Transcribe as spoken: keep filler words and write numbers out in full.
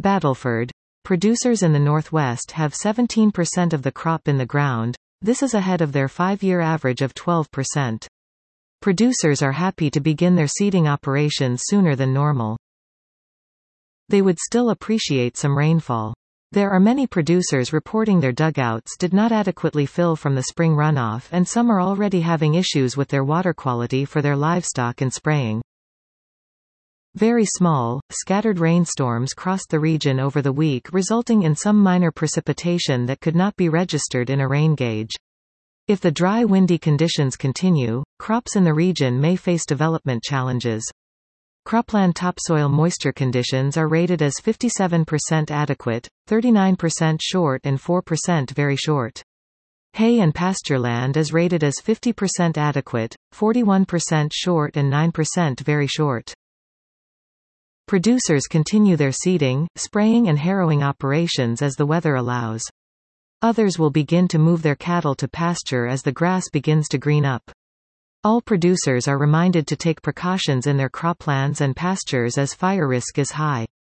Battleford. Producers in the northwest have seventeen percent of the crop in the ground. This is ahead of their five-year average of twelve percent. Producers are happy to begin their seeding operations sooner than normal. They would still appreciate some rainfall. There are many producers reporting their dugouts did not adequately fill from the spring runoff, and some are already having issues with their water quality for their livestock and spraying. Very small, scattered rainstorms crossed the region over the week, resulting in some minor precipitation that could not be registered in a rain gauge. If the dry, windy conditions continue, crops in the region may face development challenges. Cropland topsoil moisture conditions are rated as fifty-seven percent adequate, thirty-nine percent short and four percent very short. Hay and pasture land is rated as fifty percent adequate, forty-one percent short and nine percent very short. Producers continue their seeding, spraying and harrowing operations as the weather allows. Others will begin to move their cattle to pasture as the grass begins to green up. All producers are reminded to take precautions in their croplands and pastures as fire risk is high.